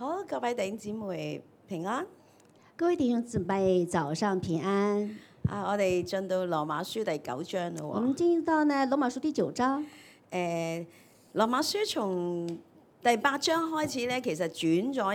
好，各位弟兄姊妹平安。 各位弟兄姊妹，早上平安。 我哋進到羅馬書第9章啦我們進入到呢羅馬書第9章。 羅馬書從第8章開始咧，其實轉咗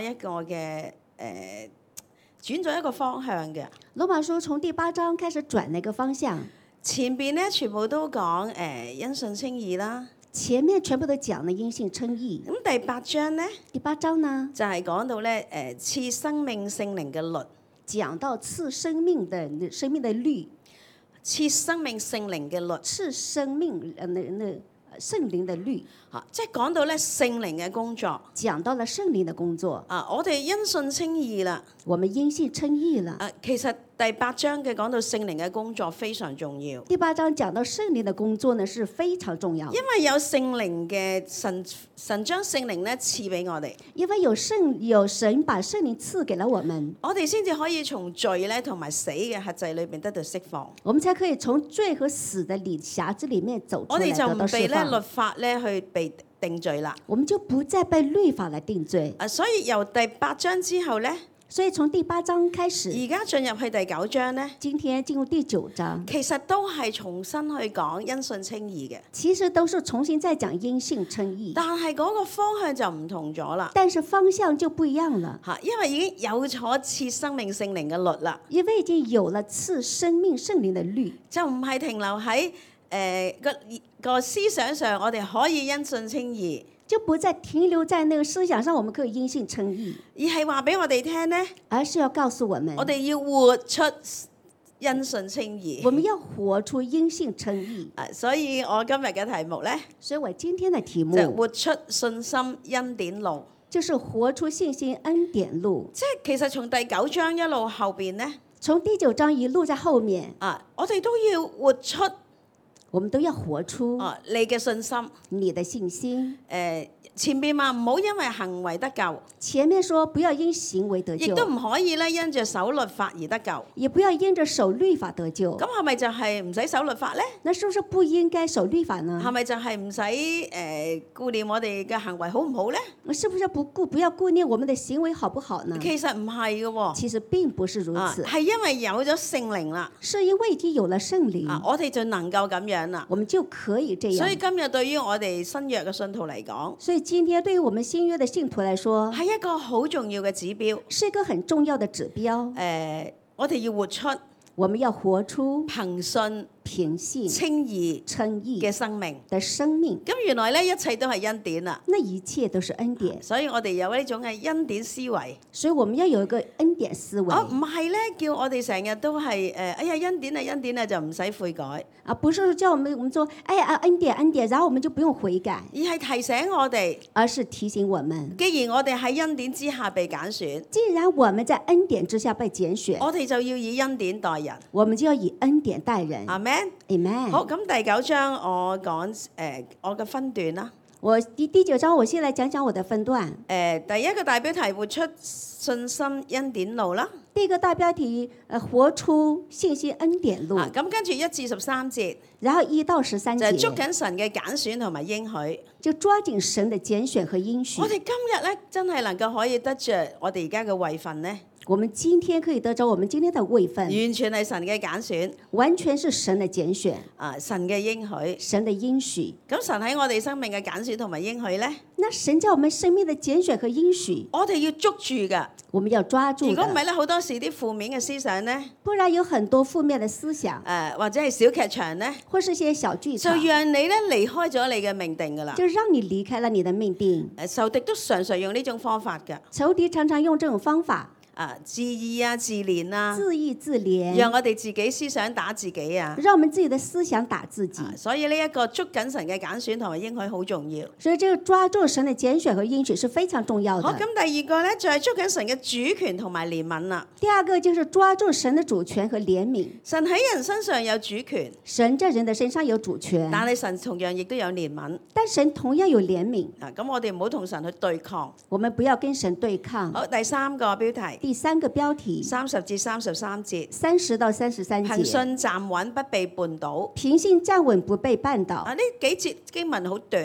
一個方向嘅。 羅馬書從第8章開始轉了一個方向。 前邊咧全部都講因信稱義啦。 前面全部都講了因信稱義。 咁第8章咧？ 第8章呢？ 就係講到咧賜生命聖靈嘅律。 講到賜生命的律。 賜生命聖靈嘅律。 賜生命聖靈的律。 即係講到咧聖靈嘅工作。 講到了聖靈的工作。 我哋因信稱義啦。 我們因信稱義了。 其實第8章嘅講到聖靈嘅工作非常重要。 第8章講到聖靈的工作呢是非常重要。 因為有聖靈嘅神將聖靈咧賜俾我哋。 因為有神把聖靈賜給了我們， 我哋先至可以從罪咧同埋死嘅轄制裏邊得到釋放。 我們才可以從罪和死的轄制裡面走出來， 我哋就唔被咧律得法咧去被定罪啦。 我們就不再被律法來定罪。 所以由第8章之後咧。 所以從第8章開始， 而家進入去第9章咧， 今天進入第9章， 其實都係重新去講因信稱義嘅。 其實都是重新再講因信稱義， 但係嗰個方向就唔同咗啦。 但是方向就不一樣了。 因為已經有咗賜生命聖靈嘅律啦。 因為已經有了賜生命聖靈嘅律， 就唔係停留喺個思想上，我哋可以因信稱義。 就不再停留在那個思想上，我們可以因信稱義， 而係話俾我哋聽呢， 而是要告訴我們， 我哋要活出因信稱義。 我們要活出因信稱義。 所以我今日嘅題目呢， 所以我今天的題目就活出信心恩典路， 就是活出信心恩典路。 即係其實從第9章一路後邊呢， 從第9章一路在後面， 我哋都要活出。 我們都要活出你嘅信心， 你的信心。 前面話唔好因為行為得救， 前面說不要因行為得救， 亦都唔可以咧因着守律法而得救， 也不要因着守律法得救。 咁係咪就係唔使守律法咧？ 那是不是不應該守律法呢？ 係咪就係唔使顧念我哋嘅行為好唔好咧？ 是不是不要顧念我們的行為好不好呢？ 其實唔係嘅喎， 其實並不是如此， 係因為有咗聖靈啦， 是因為已經有了聖靈， 我哋就能夠咁樣啦， 我們就可以這樣。 所以今日對於我哋新約嘅信徒嚟講， 所以今天對於我們新約的信徒來說， 係一個好重要嘅指標， 是一個很重要的指標。 我哋要活出， 我們要活出憑信憑信稱義嘅生命的生命。 咁原來咧一切都係恩典啦， 那一切都是恩典， 所以我哋有呢種嘅恩典思維。 所以我們要有一個恩典思維。 唔係咧叫我哋成日都係哎呀恩典啊恩典啊就唔使悔改。 不是叫我們說哎呀恩典恩典，然後我們就不用悔改， 而係提醒我哋， 而是提醒我們， 既然我哋喺恩典之下被揀選， 既然我們在恩典之下被揀選， 我哋就要以恩典待人， 我們就要以恩典待人。 阿們。 Amen。 好，咁第9章我講我嘅分段啦。 我第9章我先來講講我的分段。 第一個大標題活出信心恩典路啦。 第一個大標題活出信心恩典路。 咁跟住1至13節， 然後1到13節， 就捉緊神嘅揀選同埋應許， 就抓緊神的揀選和應許。 我哋今日咧真係能夠可以得着我哋而家嘅位份呢？ 我們今天可以得着我們今天的位份， 完全係神嘅揀選， 完全是神的揀選， 神嘅應許， 神的應許。 咁神喺我哋生命嘅揀選同埋應許咧， 那神在我們生命的揀選和應許， 我哋要捉住噶， 我們要抓住。 如果唔係咧，好多時啲負面嘅思想咧， 不然有很多負面的思想， 或者係小劇場咧， 或是一些小劇場， 就讓你咧離開咗你嘅命定噶啦， 就讓你離開了你的命定。 仇敵都常常用呢種方法噶， 仇敵常常用這種方法。 自義啊，自憐啊， 自義自憐， 讓我哋自己思想打自己啊， 讓我們自己的思想打自己。 所以呢一個捉緊神嘅揀選同埋應許好重要。 所以這個抓住神的揀選和應許是非常重要的。 好，咁第二個咧就係捉緊神嘅主權同埋憐憫啦。 第二個就是抓住神的主權和憐憫。 神喺人身上有主權， 神在人的身上有主權， 但係神同樣亦都有憐憫。 但神同樣有憐憫。 咁我哋唔好同神去對抗。 我們不要跟神對抗。 好，第3個標題。 第3個標題。 30至33節。 30到33節。 憑信站穩不被絆倒。 憑信站穩不被絆倒。 呢幾節經文好短。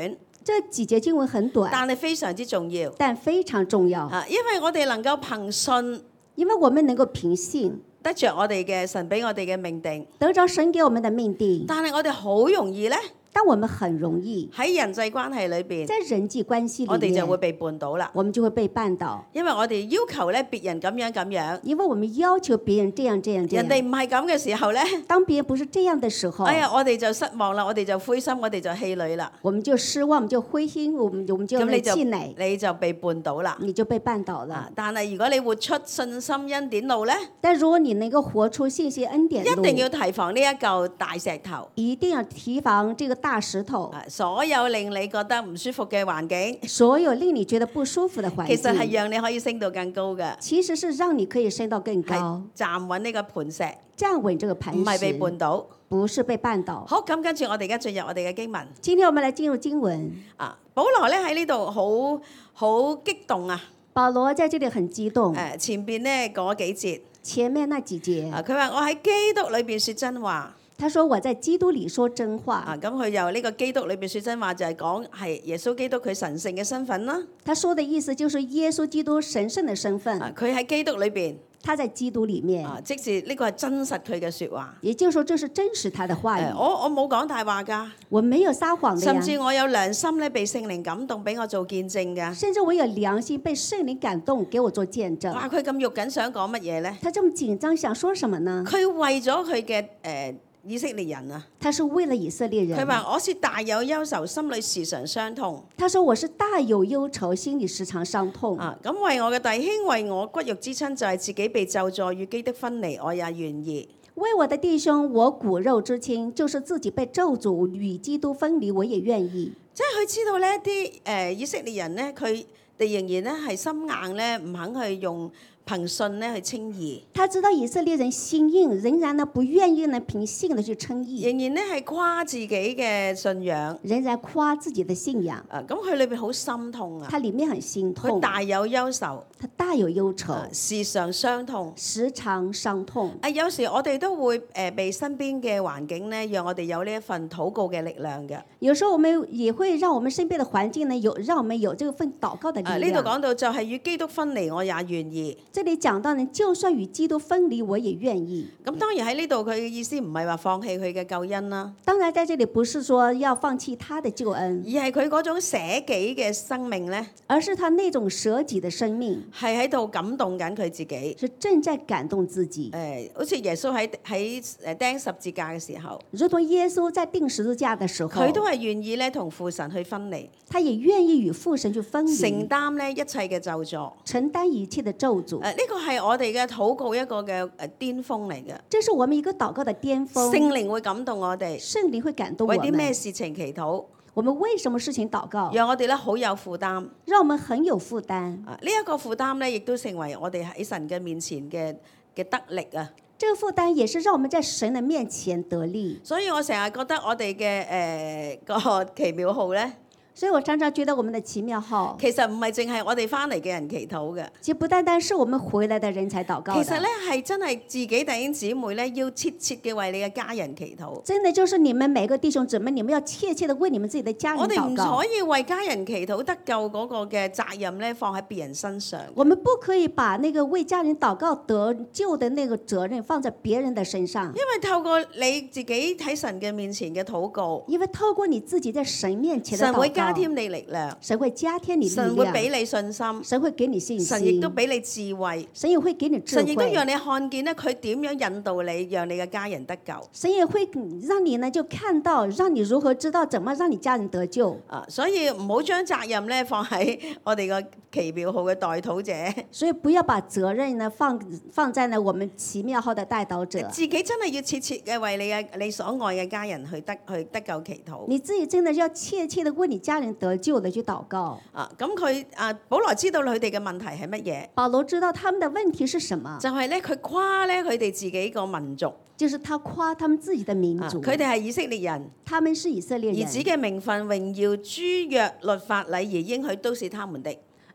這幾節經文很短， 但係非常之重要。 但非常重要， 因為我哋能夠憑信因為我們能夠憑信得着我哋嘅神俾我哋嘅命定， 得着神給我們的命定， 但係我哋好容易咧但我們很容易喺人際關係裏邊， 在人際關係我裡面， 哋就會被絆倒啦。 我們就會被絆倒， 因為我哋要求咧別人咁樣， 因為我們要求別人這樣這樣這人哋樣。 唔係咁嘅時候咧， 當別人不是這樣的時候， 哎呀，我哋就失望啦，我哋就灰心，我哋就氣餒啦。 我們就失望，我們就灰心，我們就咁你就氣餒， 你就被絆倒啦。 你就被絆倒了。 但係如果你活出信心恩典路咧， 但如果你能夠活出信心恩典路， 一定要提防呢一嚿大石頭。 一定要提防這個大石頭， 所有令你覺得唔舒服嘅環境， 所有令你覺得不舒服的環境， 其實係讓你可以升到更高嘅， 其實是讓你可以升到更高係，站穩呢個磐石， 站穩這個磐石， 唔係被絆倒。 不是被絆倒。 好，咁跟住我哋而家進入我哋嘅經文。 今天我們來進入經文。 保羅咧喺呢度好激動啊！ 保羅在這裡很激動。 前邊咧嗰幾節， 前面那幾節， 佢話我喺基督裏邊説真話。 他說我在基督裡說真話。 咁佢由呢個基督裏邊説真話，就係講係耶穌基督佢神聖嘅身份啦。 他說的意思就是耶穌基督神聖的身份。 佢喺基督裏邊。 他在基督裡面， 即是呢個係真實佢嘅説話。 也就是說，這是真實他的話語。 我冇講大話㗎， 我沒有撒謊的。 甚至我有良心咧，被聖靈感動，俾我做見證㗎。 甚至我有良心被聖靈感動，給我做見證。 哇！佢咁肉緊想講乜嘢咧？ 他這麼緊張想說什麼呢？ 佢為咗佢嘅以色列人啊， 他是為了以色列人。 佢話我是大有憂愁，心裏時常傷痛。 他說我是大有憂愁，心裏時常傷痛。 咁為我嘅弟兄，為我骨肉之親，就係自己被咒詛與基督分離，我也願意。 為我的弟兄，我骨肉之親，就是自己被咒詛與基督分離，我也願意。 即係佢知道呢啲以色列人咧，佢哋仍然咧係心硬咧，唔肯去用憑信咧去稱義。 他知道以色列人心硬，仍然呢不願意呢憑信的去稱義， 仍然咧係誇自己嘅信仰， 仍然誇自己的信仰。 咁佢裏邊好心痛啊！ 他裡面很心痛， 佢大有憂愁， 他大有憂愁， 時常傷痛， 時常傷痛。 有時我哋都會被身邊嘅環境咧，讓我哋有呢一份禱告嘅力量嘅。 有時候我們也會讓我們身邊的環境呢，讓我們有這份禱告的力量。 呢度講到就係與基督分離，我也願意。 這裡講到呢，就算與基督分離，我也願意。 咁當然喺呢度佢嘅意思唔係話放棄佢嘅救恩啦。 當然，在這裡不是說要放棄他的救恩， 而係佢嗰種捨己嘅生命咧， 而是他那種捨己的生命係喺度感動緊佢自己， 是正在感動自己。 好似耶穌喺釘十字架嘅時候， 如同耶穌在釘十字架的時候， 佢都係願意咧同父神去分離， 他也願意與父神去分離， 承擔咧一切嘅咒詛， 承擔一切的咒詛。 呢個係我哋嘅禱告一個嘅巔峰嚟嘅。 這是我們一個禱告的巔峰。 聖靈會感動我哋， 聖靈會感動我們。 為啲咩事情祈禱？ 我們為什麼事情禱告？ 讓我哋咧好有負擔， 讓我們很有負擔。 呢一個負擔咧，亦都成為我哋喺神嘅面前嘅得力啊！ 這個負擔也是讓我們在神的面前得力。 所以我成日覺得我哋嘅個奇妙號咧。 所以我常常覺得我們的奇妙號其實唔係淨係我哋翻嚟嘅人祈禱嘅， 其實不單單是我們回來的人才禱告。 其實咧係真係自己弟兄姊妹咧要切切嘅為你嘅家人祈禱。 真的就是你們每個弟兄姊妹，你們要切切的為你們自己的家人禱告。 我哋唔可以為家人祈禱得救嗰個嘅責任咧放喺別人身上。 我們不可以把那個為家人禱告得救的那個責任放在別人的身上。 因為透過你自己喺神嘅面前嘅禱告， 因為透過你自己在神面前的禱告， 神會加添你力量， 神會加添你力量， 神會俾你信心， 神會給你信心， 神亦都俾你智慧， 神也會給你智慧， 神亦都讓你看見咧佢點樣引導你，讓你嘅家人得救。 神也會讓你呢就看到，讓你如何知道怎麼讓你家人得救。 所以唔好將責任咧放喺我哋個奇妙號嘅代禱者。 所以不要把責任呢放在呢我們奇妙號的代禱者。 自己真係要切切嘅為你所愛嘅家人去得救祈禱。 你自己真的要切切的為你家人得救的去禱告。 咁保羅知道佢哋嘅問題係乜嘢？ 保羅知道他們的問題是什麼？ 就係咧佢誇咧佢哋自己個民族。 就是他誇他們自己的民族。 佢哋係以色列人。 他們是以色列人。 兒子嘅名分、榮耀、諸約、律法、禮儀、應許都是他們的。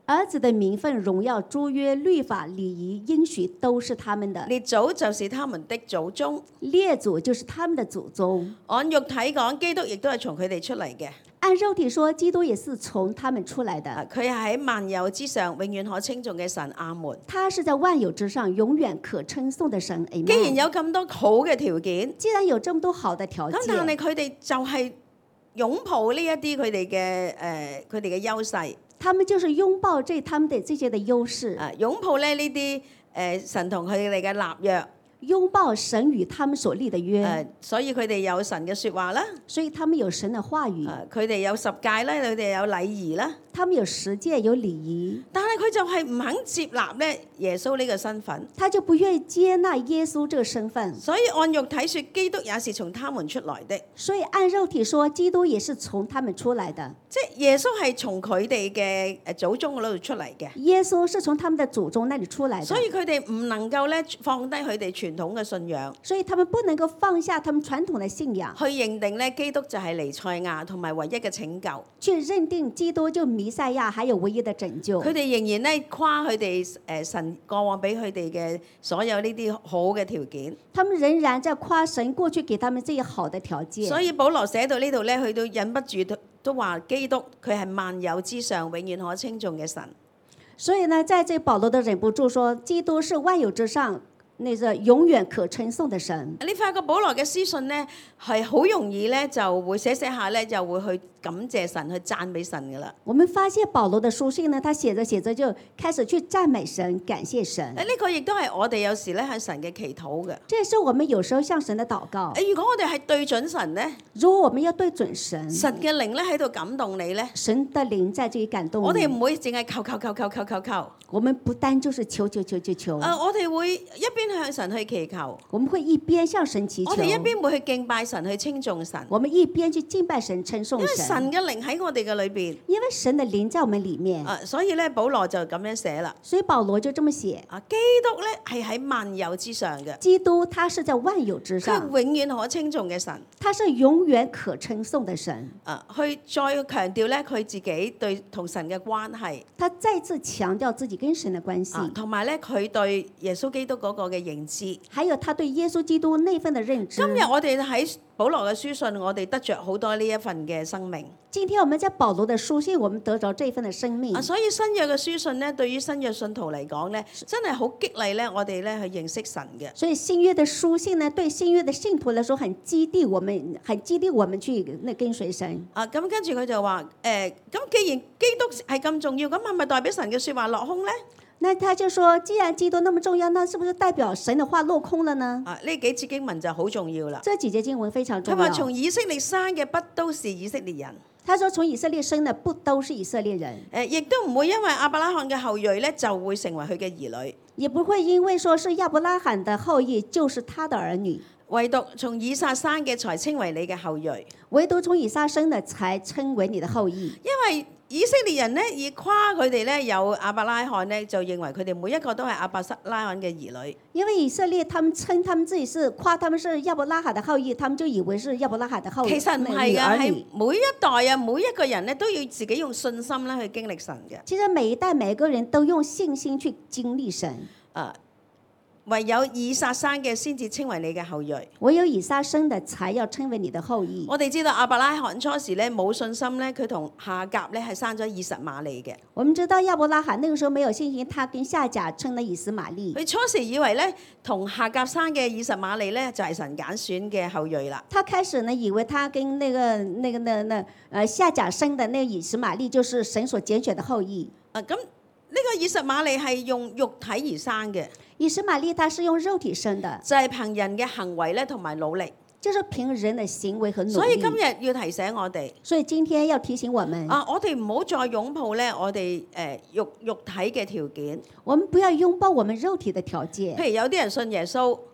兒子的名分、榮耀、諸約、律法、禮儀、應許都是他們的。 列祖就是他們的祖宗。 列祖就是他們的祖宗。 按肉體講，基督亦都係從佢哋出嚟嘅。 按肉體說，基督也是從他們出來的。 佢係喺萬有之上，永遠可稱頌嘅神。阿門。 他是在萬有之上，永遠可稱頌的神。 既然有咁多好嘅條件， 既然有這麼多好的條件， 咁但係佢哋就係擁抱呢一啲佢哋嘅優勢。 他們就是擁抱他們的這些的優勢。 擁抱咧呢啲神同佢哋嘅立約。 擁抱神與他們所立的約， 所以佢哋有神嘅説話啦， 所以他們有神的話語， 佢哋有十誡啦，佢哋有禮儀啦， 他們有十誡有禮儀， 但係佢就係唔肯接納咧耶穌呢個身份， 他就不願意接納耶穌這個身份， 所以按肉體説，基督也是從他們出來的， 所以按肉體說，基督也是從他們出來的， 即係耶穌係從佢哋嘅祖宗嗰度出嚟嘅， 耶穌是從他們的祖宗那裡出來的， 所以佢哋唔能夠咧放低佢哋傳統嘅信仰， 所以他們不能夠放下他們傳統的信仰， 去認定咧基督就係彌賽亞同埋唯一嘅拯救， 去認定基督就彌賽亞還有唯一的拯救。 佢哋仍然咧誇佢哋神過往俾佢哋嘅所有呢啲好嘅條件， 他們仍然在誇神過去給他們這些好的條件。 所以保羅寫到呢度咧，佢都忍不住都話基督佢係萬有之上永遠可稱頌嘅神。 所以呢，在這保羅都忍不住說，基督是萬有之上，那個永遠可稱頌的神。 你發覺保羅嘅書信咧，係好容易咧就會寫下咧就會去感謝神，去讚美神噶啦。 我們發現保羅的書信呢，他寫着寫着就開始去讚美神、感謝神。 呢個亦都係我哋有時咧向神嘅祈禱嘅。 這也是我們有時候向神的禱告。 如果我哋係對準神咧， 如果我們要對準神， 神嘅靈咧喺度感動你咧， 神的靈在這裡感動你。 我哋唔會淨係求。 我們不單就是求。 我哋會一邊向神去祈求， 我們會一邊向神祈求。 我哋一邊會去敬拜神，去稱頌神。 我們一邊去敬拜神、稱頌神。 因為神嘅靈喺我哋嘅裏邊， 因為神的靈在我們裡面。 所以咧保羅就咁樣寫啦。 所以保羅就這麼寫。 基督咧係喺萬有之上嘅。 基督他是在萬有之上。 佢永遠可稱頌嘅神。 他是永遠可稱頌的神。 去再強調咧佢自己對同神嘅關係。 他再次強調自己跟神的關係。 同埋咧佢對耶穌基督嗰個嘅認知。 還有他對耶穌基督那份的認知。 今日我哋喺保羅嘅書信，我哋得着好多呢一份嘅生命。 今天我們在保羅的書信，我們得着這份的生命。 所以新約嘅書信咧，對於新約信徒嚟講咧，真係好激勵咧，我哋咧去認識神嘅。 所以新約的書信呢，對新約的信徒來說，很激勵我們去跟隨神。 咁跟住佢就話，咁既然基督係咁重要，咁係咪代表神嘅説話落空咧？ 那他就說，既然基督那麼重要，那是不是代表神的話落空了呢？ 呢幾節經文就好重要啦。 這幾節經文非常重要。 佢話從以色列生嘅不都是以色列人。 他說從以色列生的不都是以色列人。 亦都唔會因為亞伯拉罕嘅後裔咧，就會成為佢嘅兒女。 也不會因為說是亞伯拉罕的後裔就是他的兒女。 唯獨從以撒生嘅才稱為你嘅後裔。 唯獨從以撒生的才稱為你的後裔。 因為以色列人咧，以誇佢哋咧有亞伯拉罕咧，就認為佢哋每一個都係亞伯拉罕嘅兒女。 因為以色列他們稱他們自己是誇他們是亞伯拉罕的後裔，他們就以為是亞伯拉罕的後裔。 其實唔係㗎，係每一代啊，每一個人咧都要自己用信心咧去經歷神嘅。 其實每一代每一個人都用信心去經歷神。 唯有以撒生嘅先至稱為你嘅後裔。 唯有以撒生的才要稱為你的後裔。 我哋知道亞伯拉罕初時咧冇信心咧，佢同夏甲咧係生咗以實瑪利嘅。 我們知道亞伯拉罕那個時候沒有信心，他跟夏甲生了以實瑪利。 佢初時以為咧同夏甲生嘅以實瑪利咧就係神揀選嘅後裔啦。 他開始呢以為他跟夏甲生的那個以實瑪利就是神所揀選的後裔。 咁呢個以實瑪利係用肉體而生嘅。 以實瑪利他是用肉體生的， 就係憑人嘅行為咧同埋努力， 就是憑人的行為和努力。 所以今日要提醒我哋， 所以今天要提醒我們， 我哋唔好再擁抱咧我哋肉體嘅條件。 我們不要擁抱我們肉體的條件。 譬如有啲人信耶穌，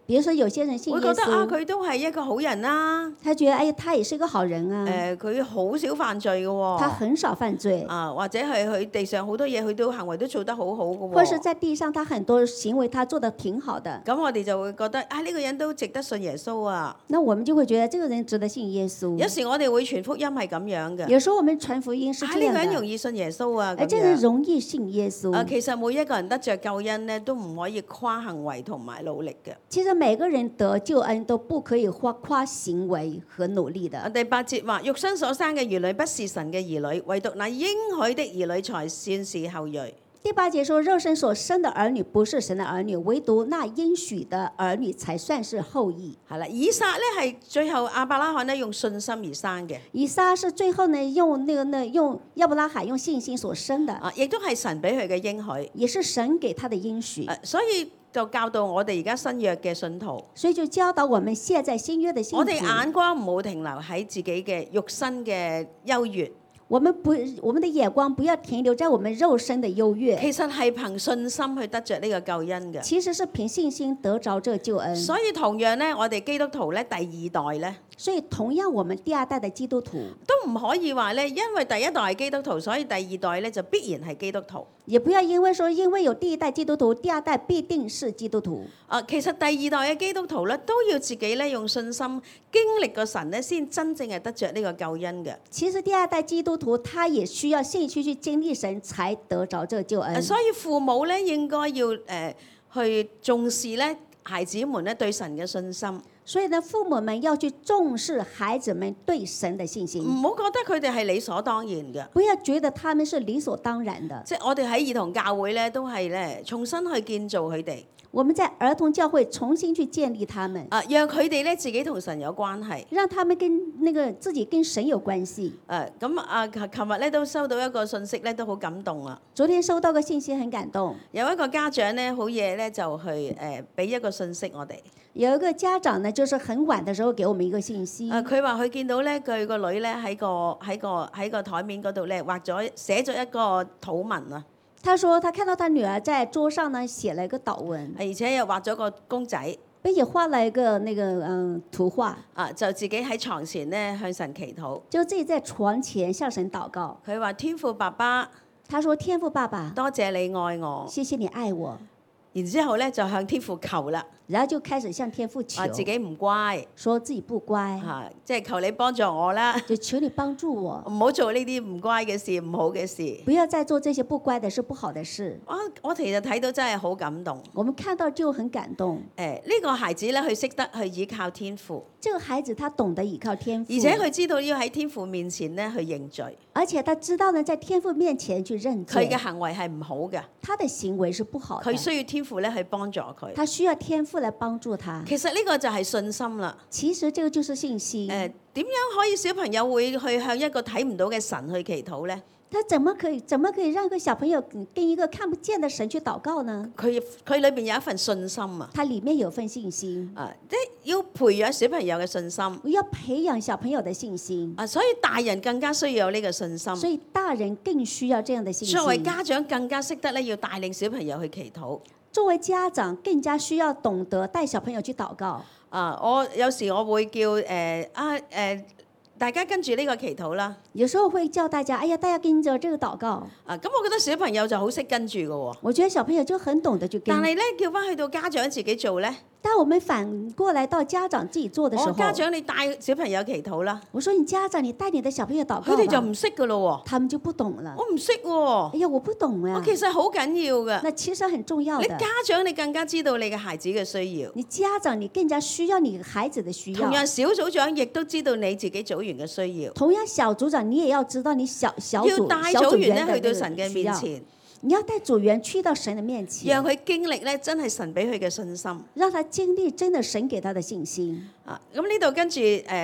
比如說有些人信耶會覺得啊， 穌， 佢都係一個好人啦， 他覺得哎呀，他也是個好人啊， 佢好少犯罪嘅喎， 他很少犯罪， 啊，或者係佢地上好多嘢，佢都行為都做得好好嘅或是喎。 在地上他很多行為他做得挺好的， 咁我哋就會覺得啊，呢個人都值得信耶穌啊。 那我們就會覺得這個人值得信耶穌。 有時我哋會傳福音係咁樣嘅， 有時候我們傳福音是啊， 這樣呢個人容的， 易信耶穌啊， 哎， 咁這個人樣。 容易信耶啊， 穌。 其實每一個人得着救恩咧，都唔可以誇行為同埋努力嘅。 其實每個人得救恩都不可以誇行為和努力啊， 的。 第8節話：肉身所生嘅兒女不是神嘅兒女，唯獨那應許的兒女才算是後裔。 第8節說，肉身所生的兒女不是神的兒女，唯獨那應許的兒女才算是後裔。 係啦，以撒咧係最後亞伯拉罕咧用信心而生嘅， 以撒是最後呢用用亞伯拉罕用信心所生的， 啊，亦都係神俾佢嘅應許。 也是神給他的應許。 所以就教導我哋而家新約嘅信徒， 所以就教導我們現在新約的信徒， 我哋眼光唔好停留喺自己嘅肉身嘅優越， 我們的眼光不要停留在我們肉身的優越， 其實係憑信心去得着呢個救恩嘅。 其實是憑信心得着這個救恩。 所以同樣咧，我哋基督徒咧第二代咧， 所以同樣，我們第二代的基督徒都唔可以話咧，因為第一代係基督徒，所以第二代咧就必然係基督徒。 也不要因為說因為有第一代基督徒，第二代必定是基督徒。 啊，其實第二代嘅基督徒咧，都要自己咧用信心經歷個神咧，先真正係得着呢個救恩嘅。 其實第二代基督徒，他也需要信心去經歷神，才得着這個救恩。 所以父母咧應該要去重視咧孩子們咧對神嘅信心， 所以呢，父母們要去重視孩子們對神的信心， 唔好覺得佢哋係理所當然嘅。 不要覺得他們是理所當然的。 即係我哋喺兒童教會咧，都係咧重新去建造佢哋， 我們在兒童教會重新去建立他們， 啊，讓佢哋咧自己同神有關係。 讓他們跟自己跟神有關係。 咁啊，琴日咧都收到一個信息咧，都好感動啊！ 昨天收到個信息很感動， 有一個家長咧，好夜咧就去俾一個信息我哋。 有一個家長呢，就是很晚的時候給我們一個信息。 佢話佢見到咧，佢個女咧喺個台面嗰度咧寫咗一個禱文啊！ 他說他看到他女兒在桌上呢寫了一個禱文， 而且又畫咗個公仔， 並且畫了一個圖畫， 啊，就自己喺床前咧向神祈禱。 就自己在床前向神禱告。 佢話：天父爸爸， 他說：天父爸爸， 多謝你愛我。 謝謝你愛我。 然之後咧就向天父求啦， 然後就開始向天父求， 話自己唔乖， 說自己不乖， 即係求你幫助我啦， 就求你幫助我， 唔好做呢啲唔乖嘅事、唔好嘅事。 不要再做這些不乖的事、不好的事。 我其實睇到真係好感動。 我們看到就很感動。 呢個孩子咧，佢識得去依靠天父， 這個孩子他懂得依靠天父， 而且佢知道要喺天父面前咧去認罪。 而且他知道呢，在天父面前去認罪。 佢嘅行為係唔好嘅， 他的行為是不好的。 佢需要天父咧去幫助佢。 他需要天父來幫助他。 其實呢個就係信心啦。 其實這個就是信心。 點樣可以小朋友會去向一個睇唔到嘅神去祈禱呢？ 他怎麼可以讓一個小朋友跟一個看不見的神去禱告呢？ 佢裏邊有一份信心啊！ 他裡面有份信心。 即係要培養小朋友嘅信心。 要培養小朋友的信心。 所以大人更加需要有呢個信心。 所以大人更需要這樣的信心。 作為家長更加識得咧，要帶領小朋友去祈禱。 作為家長更加需要懂得帶小朋友去禱告。 我有時我會叫大家跟住呢個祈禱啦。 有時候會叫大家，哎呀，大家跟着這個禱告。 咁我覺得小朋友就好識跟住㗎喎。 我覺得小朋友就很懂得去跟。 但係咧，叫翻去到家長自己做咧。 當我們反過來到家長自己做的時候， 家長你帶小朋友祈禱啦。 我說你家長你帶你的小朋友禱告。 佢哋就唔識㗎咯喎。 他們就不懂了。 我唔識喎。 哎呀，我不懂呀。 我其實好緊要㗎。 那其實很重要的。 你家長你更加知道你嘅孩子嘅需要。 你家長你更加需要你孩子的需要。 同樣小組長亦都知道你自己組員嘅需要。 同樣小組長你也要知道你小組帶組員咧去到神嘅面前。 你要帶組員去到神的面前， 讓佢經歷咧真係神俾佢嘅信心， 讓他經歷真的神給他的信心。 咁呢度跟住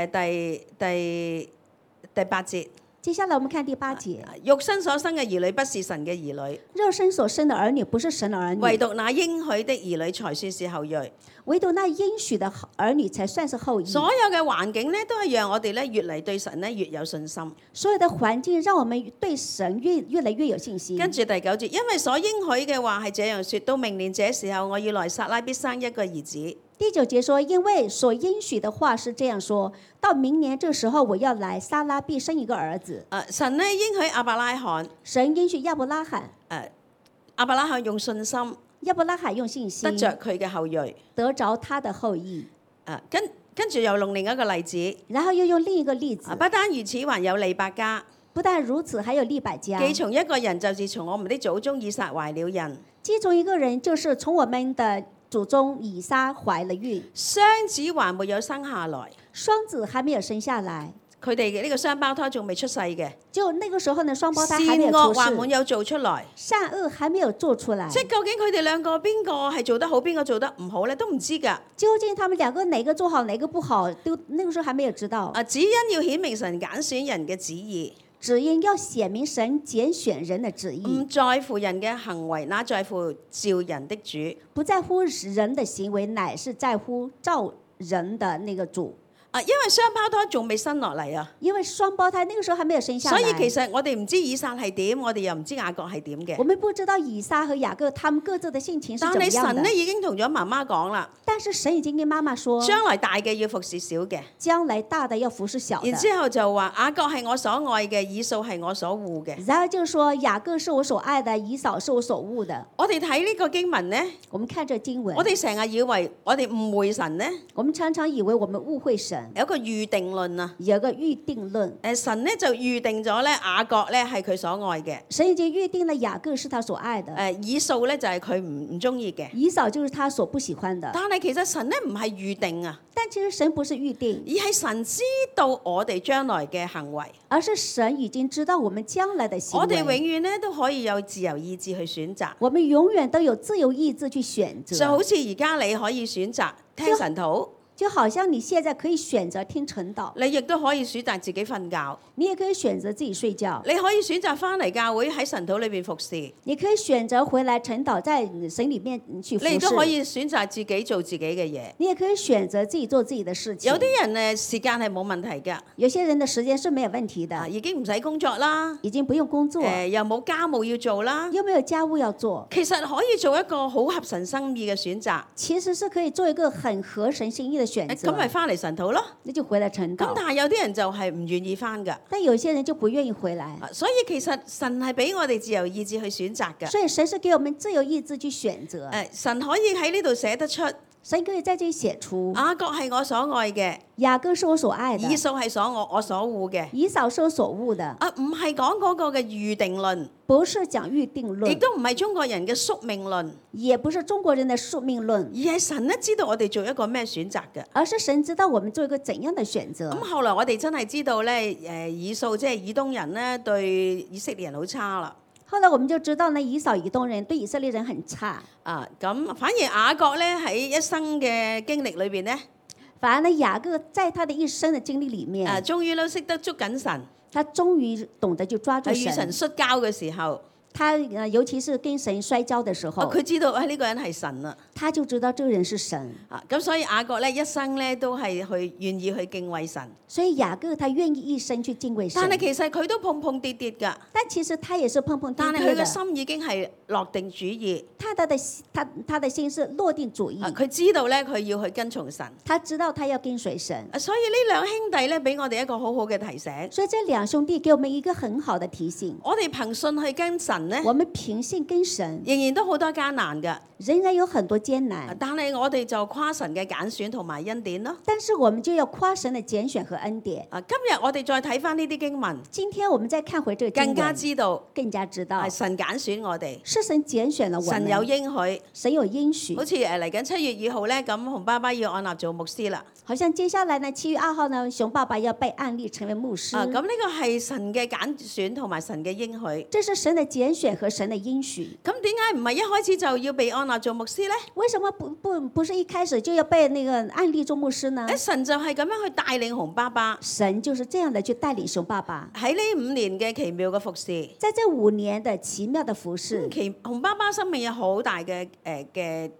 第8節。 接下來我們看第8節。 肉身所生嘅兒女不是神嘅兒女， 肉身所生的兒女不是神的兒女， 唯獨那應許的兒女才算是後裔。 唯獨那應許的兒女才算是後裔。 所有嘅環境咧，都係讓我哋咧越嚟對神咧越有信心。 所有的環境讓我們對神越來越有信心。 跟住第9節，因為所應許嘅話係這樣說：到明年這時候，我要來撒拉必生一個兒子。 第9節說，因為所應許的話是這樣說，到明年這時候我要來，撒拉必生一個兒子。 神咧應許亞伯拉罕， 神應許亞伯拉罕， 亞伯拉罕用信心亞伯拉罕用信心得着佢嘅後裔。 得着他的後裔。 跟住又用另一個例子， 然後又用另一個例子， 不單如此，還有利百加。 不但如此，還有利百加。 既從一個人，就是從我們的祖宗以撒懷了孕。 既從一個人，就是從我們的祖宗以撒懷了孕。 雙子還沒有生下來， 雙子還沒有生下來， 佢哋嘅呢個雙胞胎仲未出世嘅。 就那個時候呢，雙胞胎還善沒有出惡還沒世， 有做出來。 善惡還沒有做出來。 即係究竟佢哋兩個邊個係做得好，邊個做得唔好咧，都唔知㗎。 究竟他們兩個哪個做好，哪個不好，都那個時候還沒有知道。 只因要顯明神揀選人嘅旨意， 只因要顯明神揀選人的旨意， 唔在乎人嘅行為，那在乎召人的主。 不在乎人的行為，乃是在乎召人的那個主。 因為雙胞胎仲未生落嚟啊， 因為雙胞胎那個時候還沒有生下來， 所以其實我哋唔知以撒係點，我哋又唔知雅各係點嘅。 我們不知道以撒和雅各他們各自的性情是怎麼但係樣的。 神咧已經同咗媽媽講啦， 但是神已經跟媽媽說， 將來大嘅要服侍小嘅， 將來大的要服侍小的。 然之後就話雅各係我所愛嘅，以掃係我所惡嘅。 然後就說雅各是我所愛的，以掃是我所惡的。 我哋睇呢個經文呢， 我們看這經文， 我哋成日以為我哋誤會神呢， 我們常常以為我們誤會神， 有一個預定論啊。 有個預定論。 神呢就預定咗咧雅各咧係佢所愛嘅， 神已經預定了雅各是他所愛的， 以掃咧就係佢唔中意嘅。 以掃就是他所不喜歡的。 但係其實神咧唔係預定啊， 但其實神不是預定， 而係神知道我哋將來嘅行為， 而是神已經知道我們將來的行我哋永為。 遠咧都可以有自由意志去選擇。 我們永遠都有自由意志去選擇。 就好似而家你可以選擇聽神道， 就好像你現在可以選擇聽晨禱， 你亦都可以選擇自己瞓覺， 你也可以選擇自己睡覺， 你可以選擇翻嚟教會喺神道裏邊服侍， 你可以選擇回來晨禱，在神裡面去服你亦都可侍， 以選擇自己做自己嘅嘢。 你也可以選擇自己做自己的事情。 有啲人時間係冇問題㗎， 有些人的時間是沒有問題的， 已經唔使工作啦， 已經不用工作， 又冇家務要做啦， 又沒有家務要做， 其實可以做一個好合神心意嘅選擇。 其實是可以做一個很合神心意的選擇。 咁咪翻嚟神道咯。 那就回來晨禱。 咁但係有啲人就係唔願意翻㗎， 但有些人就不願意回來。 所以其實神係俾我哋自由意志去選擇㗎。 所以神是給我們自由意志去選擇。 神可以喺呢度寫得出， 神可以在這裡寫出雅各係我所愛嘅， 雅各是我所愛的， 以掃係我所惡嘅。 以掃是我所惡的。 唔係講嗰個嘅預定論， 不是講預定亦論， 都唔係中國人嘅宿命論， 也不是中國人的宿命論， 而係神咧知道我哋做一個咩選擇嘅。 而是神知道我們做一個怎樣的選擇。 咁後來我哋真係知道咧，以掃即係以東人咧對以色列人好差啦。 後來我們就知道呢，以掃以東人對以色列人很差。 咁反而雅各咧喺一生嘅經歷裏邊咧， 反而呢，雅各在他的一生的經歷裡面， 終於都識得捉緊神， 他終於懂得就抓住喺與神神。 摔交嘅時候， 他尤其是跟神摔跤的時候， 佢知道呢個人係神啦。 他就知道這個人是神。 咁所以雅各咧一生咧都係去願意去敬畏神。 所以雅各他願意一生去敬畏神。 但係其實佢都碰碰跌跌㗎。 但其實他也是碰碰跌跌的。 但係佢嘅心已經係落定主意。 他的心是落定主意。 佢知道咧佢要去跟從神。 他知道他要跟隨神。 所以呢兩兄弟咧俾我哋一個好好嘅提醒。 所以這兩兄弟給我們一個很好的提醒。 我哋憑信去跟神咧， 我們憑信跟神， 仍然都好多艱難㗎。 仍然有很多艱難。 但係我哋就誇神嘅揀選同埋恩典咯。 但是我們就要誇神的揀選和恩典。 今日我哋再睇翻呢啲經文， 今天我們再看回這個經文，更加知道係神揀選我哋， 是神揀選了我們。 神有應許， 神有應許。 好似嚟緊7月2號咧，咁洪爸爸要按立做牧師啦。 好像接下來呢7月2號呢，熊爸爸要被按立成為牧師。 咁呢個係神嘅揀選同埋神嘅應許。 這是神的揀選和神的應許。 咁點解唔係一開始就要被按立做牧師咧？ 為什麼不是一開始就要被那個按立做牧師呢？ 神就係咁樣去帶領洪爸爸。 神就是這樣的去帶領熊爸爸喺呢5年嘅奇妙嘅服侍。 在這5年的奇妙的服侍， 洪爸爸生命有好大嘅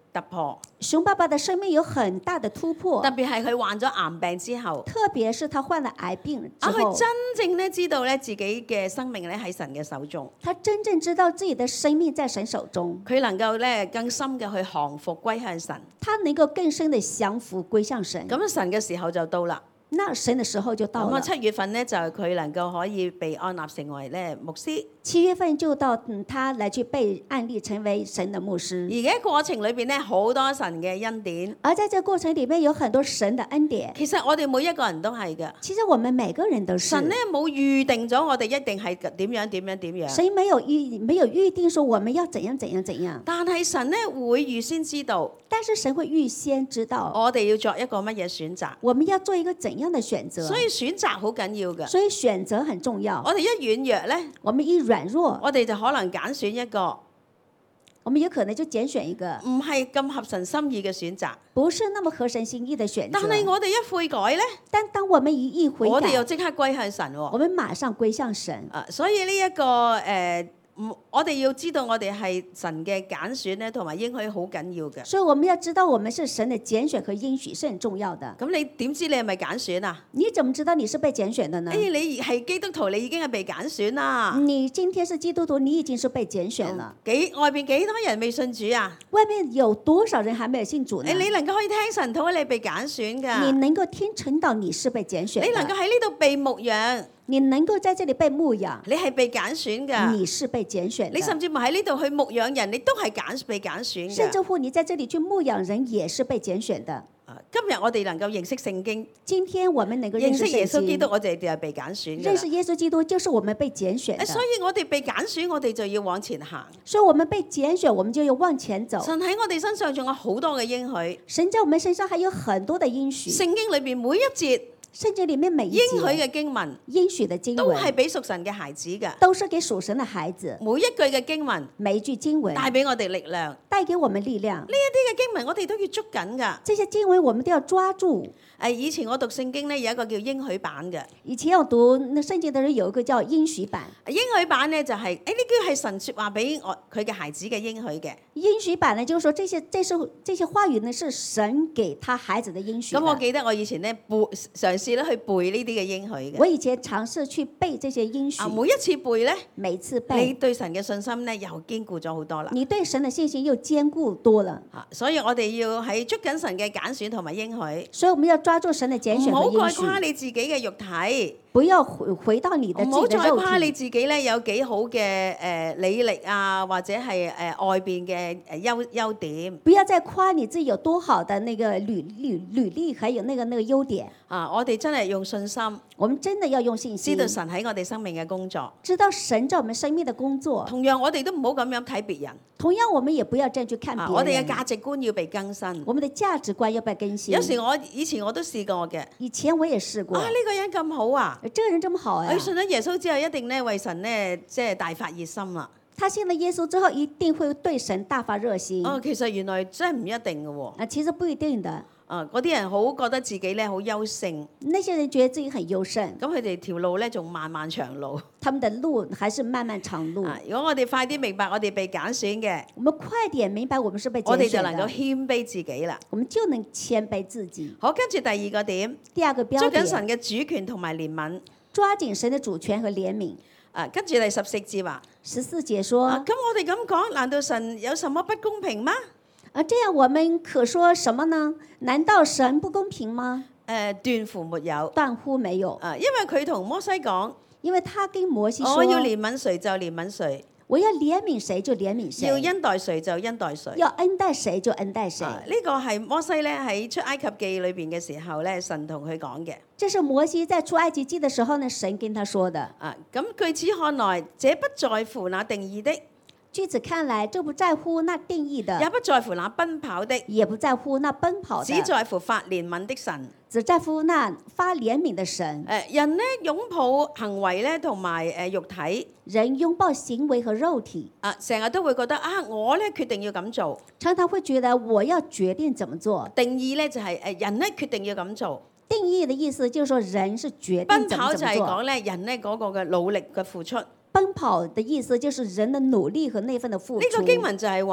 突破， 熊爸爸的生命有很大的突破特，別係佢患咗癌病之後， 特別是他患了癌病之後， 佢真正咧知道咧自己嘅生命咧喺神嘅手中， 他真正知道自己的生命在神手中， 佢能夠咧更深嘅去降服歸向神。 他能夠更深的降服歸向神。 咁神嘅時候就到啦。 那神的時候就到咁啊， 了。 7月份咧就係佢能夠可以被安立成為咧牧師。 7月份就到他來去被按立成為神的牧師。 而喺過程裏邊咧，好多神嘅恩典。 而在這過程裡面有很多神的恩典。 其實我哋每一個人都係嘅。 其實我們每個人都是。 神咧冇預定咗我哋一定係點樣點樣點樣。 神沒有預定說我們要怎樣怎樣怎樣。 但係神咧會預先知道， 但是神會預先知道我哋要作一個乜嘢選擇。 我們要做一個怎樣的選擇。 所以選擇好緊要嘅。 所以選擇很重要。 我哋一軟弱咧， 我們一軟弱， 我哋就可能揀選一個我們有可能就揀選一個唔係咁合神心意嘅選擇。 不是那麼合神心意的選擇。 但係我哋一悔改咧， 但當我們一悔改， 我哋又即刻歸向神喎。 我們馬上歸向神。 所以呢、一個我哋要知道我哋係神嘅揀選咧，同埋應許好緊要嘅。 所以我們要知道我們是神的揀選和應許是很重要的。 咁你點知你係咪揀選啊？ 你怎麼知道你是被揀選的呢？ 你係基督徒，你已經係被揀選啦。 你今天是基督徒，你已經是被揀選了。 外邊幾多人未信主啊？ 外面有多少人還沒有信主呢？ 你能夠可以聽神禱，你被揀選㗎。 你能夠聽陳導，你是被揀選的。 你能夠喺呢度被牧養， 你能夠在這裡被牧養， 你係被揀選㗎。 你是被揀選的。 你甚至乎喺呢度去牧養人，你都係被揀選嘅。 甚至乎你在這裡去牧養人，也是被揀選的。 今日我哋能夠認識聖經， 今天我們能夠認識認識耶穌基督，我哋就係被揀選嘅。 認識耶穌基督就是我們被揀選的。 所以我哋被揀選，我哋就要往前行。 所以我們被揀選，我們就要往前走。 神喺我哋身上仲有好多嘅應許。 神在我們身上還有很多的應許。 聖經裏邊每一節聖經裡面每一應許節嘅經文， 應許的經都文係俾屬神嘅孩子嘅。 都是給屬神的孩子。 每一句嘅經文每一句經文帶俾我哋力量。 帶給我們力量。 呢一啲嘅經文我哋都要捉緊㗎。 這些經文我們都要抓住。 以前我讀聖經咧有一個叫應許版嘅。 以前我讀那聖經的人有一個叫應許版。 應許版咧就係呢啲係神説話俾佢嘅孩子嘅應許嘅。 應許版呢，就是說這些話語呢，是神給他孩子的應許的。 咁我記得我以前咧嘗試咧去背呢啲嘅應許嘅。 我以前嘗試去背這些應許。 每一次背咧， 每次你背， 對神嘅信心咧又堅固咗好多啦。 你對神的信心又堅固多了。 所以我哋要喺捉緊神嘅揀選同埋應許。 所以我們要抓住神的揀選唔好和應許。 再誇你自己嘅肉體， 不要回到你的唔好再自己的肉誇你體。 自己咧有幾好嘅履歷啊，或者係外邊嘅優點。 不要再誇你自己有多好的那個履歷，還有那個優點。 我哋真係用信心， 我們真的要用信心， 知道神喺我哋生命嘅工作。 知道神在我們生命的工作。 同樣，我哋都唔好咁樣睇別人。 同樣，我們也不要這樣去看別人。 我哋嘅價值觀要被更新。 我們的價值觀要被更新。 有時以前我都試過嘅。 以前我也試過。 呢個人咁好啊！ 這個人這麼好啊！ 佢信咗耶穌之後，一定咧為神咧即係大發熱心啦。 他信了耶穌之後，一定會對神大發熱心。 其實原來真係唔一定嘅喎。 其實不一定的。 嗰啲人好覺得自己咧好優勝。 那些人覺得自己很優勝。 咁佢哋條路咧仲漫漫長路。 他們的路還是漫漫長路。 如果我哋快啲明白我哋被揀選嘅， 我們快點明白我們是被揀選的， 我哋就能夠謙卑自己啦。 我們就能謙卑自己。 好，跟住第二個點。 第二個標點。 捉緊神嘅主權同埋憐憫。 抓緊神的主權和憐憫。 跟住第14節話。 14節說。 咁我哋咁講，難道神有什麼不公平嗎？ 這樣我們可說什麼呢？難道神不公平嗎？ 斷乎沒有。 斷乎沒有。 因為佢同摩西講， 因為他跟摩西說， 我要憐憫誰就憐憫誰， 我要憐憫誰就憐憫誰， 要恩待誰就恩待誰， 要恩待誰就恩待誰。 呢個係摩西咧喺出埃及記裏邊嘅時候咧，神同佢講嘅。 這是摩西在出埃及記的時候呢，神跟他說的。 咁據此看來，這不在乎那定義的。 據此看來，這不在乎那定義的， 也不在乎那奔跑的， 也不在乎那奔跑的， 只在乎發憐憫的神， 只在乎那發憐憫的神。 人呢擁抱行為咧同埋肉體， 人擁抱行為和肉體， 成日都會覺得我咧決定要咁做， 常常會覺得我要決定怎麼做。 定義咧就係人咧決定要咁做。 定義的意思就是說人是決定怎麼做。 奔跑就係講咧人咧嗰個嘅努力嘅付出。 奔跑的意思就是人的努力和那份的付出。 呢個經文就係話，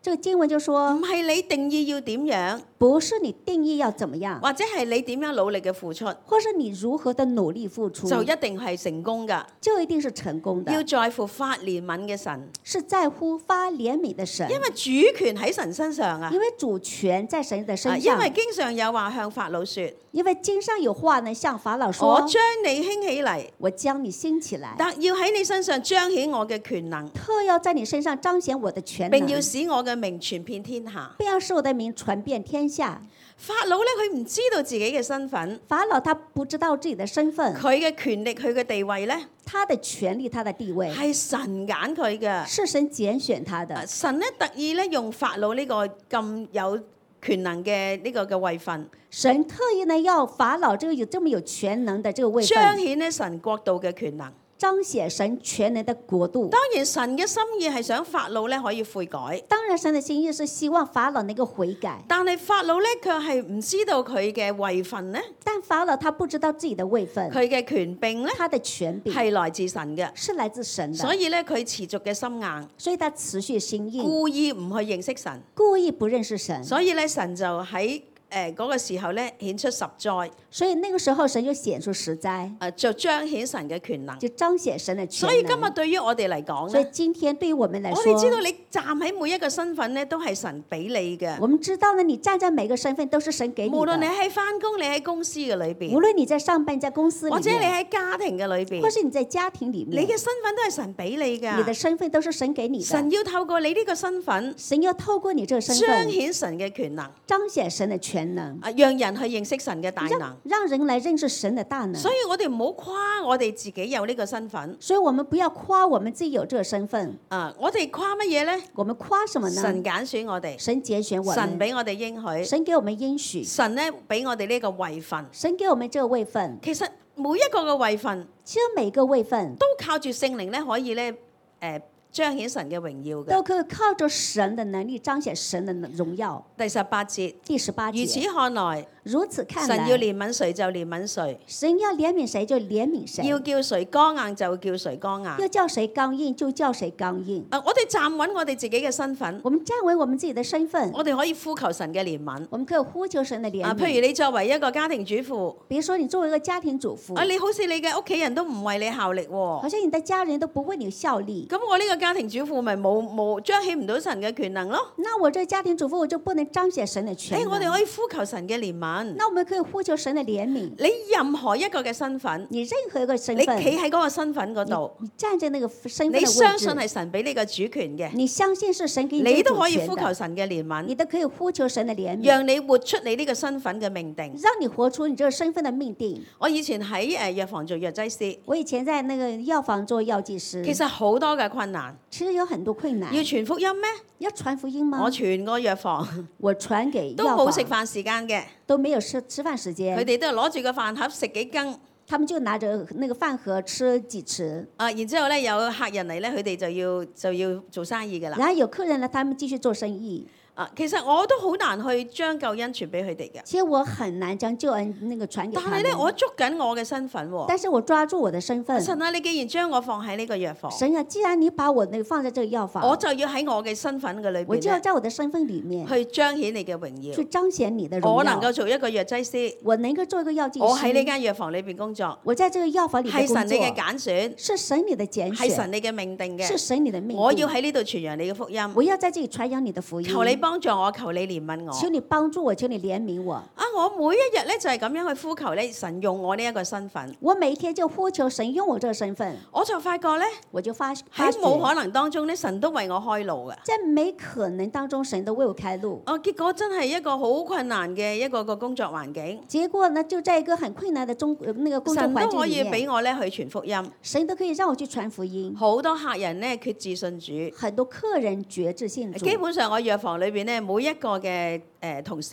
這個經文就唔說， 係你定義要點樣， 不是你定義要怎麼樣， 或者係你點樣努力嘅付出， 或是你如何的努力付出， 就一定係成功㗎。 就一定是成功要的， 在乎發憐憫嘅神， 是在乎發憐憫的神， 因為主權喺神身上啊。 因為主權在神的身因上， 為經常有話向法老説： 因為經上有話呢，向法老我說， 將你興起嚟， 我將你興起來， 特要喺你身上彰顯我嘅權能， 特要在你身上彰顯我的權並要能， 使我嘅名傳遍天下。 並要使我的名傳遍天下。 法老咧，佢唔知道自己嘅身份， 法老他不知道自己的身份， 佢嘅權力，佢嘅地位咧， 他的權力，他的地位， 係神揀佢嘅。 是神揀選他的。 神咧特意咧用法老呢個咁有權能嘅呢個嘅位份， 神特意呢要法老這個有這麼有權能的這個位彰份， 顯咧神國度嘅權能。 彰顯神權能的國度。 當然神嘅心意係想法老咧可以悔改， 當然神的心意是希望法老能夠悔改， 但係法老咧卻係唔知道佢嘅位份咧， 但法老他不知道自己的位份， 佢嘅權柄咧他的權柄係來自神嘅， 是來自神的， 所以咧佢持續嘅心硬， 所以他持續心硬， 故意唔去認識神， 故意不認識神， 所以咧神就喺嗰個時候咧顯出十災， 所以那個時候神就顯出十災， 就彰顯神嘅權能。 就彰顯神的權所以今日能。 對於我哋嚟講所以咧， 今天對於我們來我哋知道說， 你站喺每一個身份咧都係神俾你嘅， 我們知道呢，你站在每個身份都是神給你無論你的， 喺翻工，你喺公司嘅裏邊無，論你在上班，在公司或者你裡面， 喺家庭嘅裏邊， 或是你在家庭裡你面， 嘅身份都係神俾你你的㗎。 身份都是神給你的。 神要透過你呢個身份， 神要透過你這個身彰份顯神嘅權能， 彰顯神的權能， 讓人去認識神嘅大能。 讓人來認識神的大能。 所以我哋唔好誇我哋自己有呢個身份。 所以我們不要誇我們自己有這個身份， 我哋誇乜嘢呢？ 我們誇什麼呢？ 神揀選我哋， 神揀選我們， 神俾我哋應許， 神給我們應許， 神咧俾我哋呢個位份。 神給我們這個位份。 其實每一個嘅位份其實每個位份都靠住聖靈咧，可以咧彰顯神嘅榮耀嘅。 都可以靠着神的能力彰顯神的榮耀。 第18節， 第18 如此節， 看來， 如此看神要來， 憐憫誰就憐憫誰， 神要憐憫誰就憐憫誰， 要叫誰剛硬就叫誰剛硬。 要叫誰剛硬就叫誰剛硬。 我哋站穩我哋自己嘅身份， 我們站穩我們自己的身份， 我哋可以呼求神嘅憐憫。 我們可以呼求神的憐憫。 譬如你作為一個家庭主婦， 比如說你作為一個家庭主婦， 你好似你嘅屋企人都唔為你效力喎， 好像你的家人都不為你效力， 咁我呢個家庭主婦咪冇彰顯唔到神嘅權能咯？ 那我這個家庭主婦我就不能彰顯神的權能。 我哋可以呼求神嘅憐憫。 那我們可以呼求神的憐憫。 你任何一個嘅身份， 你任何一個身你份， 企喺嗰個身份嗰度， 你站在那個身份你的位置， 相信係神俾你個主權嘅， 你相信是神給你這個你都可以主權的， 呼求神嘅憐憫， 你都可以呼求神的憐憫， 讓你活出你呢個身份嘅命定。 讓你活出你這個身份的命定。 我以前喺藥房做藥劑師， 我以前在那個藥房做藥劑師， 其實好多嘅困難， 其實有很多困難。 要傳福音咩？ 要傳福音嗎？ 我全個藥房我傳給都藥房冇食飯時間嘅， 都沒有吃飯時間， 佢哋都係攞住個飯盒食幾羹。 他們就拿着那個飯盒吃幾匙。 然之後咧有客人嚟咧，佢哋就要做生意㗎啦。 然後有客人呢，他們繼續做生意。 其實我都好難去將救恩傳俾佢哋嘅。 其實我很難將救恩那個傳給他們。 但係咧，我捉緊我嘅身份喎。 但是我抓住我的身份。 神啊，你既然將我放喺呢個藥房， 神啊，既然你把我那個放在這個藥房， 我就要喺我嘅身份嘅裏我就要邊在我的身份裡面去彰顯你嘅榮耀， 去彰顯你的榮耀。 我能夠做一個藥劑師， 我能夠做一個藥劑師。 我喺呢間藥房裏邊工作， 我在這個藥房裡面工作。 係神你嘅揀選， 是神你的揀選， 係神你嘅命定嘅， 是神你的命定。 我要喺呢度傳揚你嘅福音， 我要在這裡傳揚你的福音。 求你幫助我，求你憐憫我。 求你幫助我，求你憐憫我。 我每一日咧就係咁樣去呼求咧，神用我呢一個身份。 我每一天就呼求神用我這個身份， 我就發覺咧， 我就發覺喺冇可能當中咧，神都為我開路嘅。 在沒可能當中，神都為我開路。 結果真係一個好困難嘅一個工作環境。 結果呢，就在一個很困難的那個工作環境裡面， 神都可以俾我咧去傳福音。 神都可以讓我去傳福音。 好多客人咧決志信主， 很多客人決志信主。 基本上我藥房裏邊咧每一個嘅同事，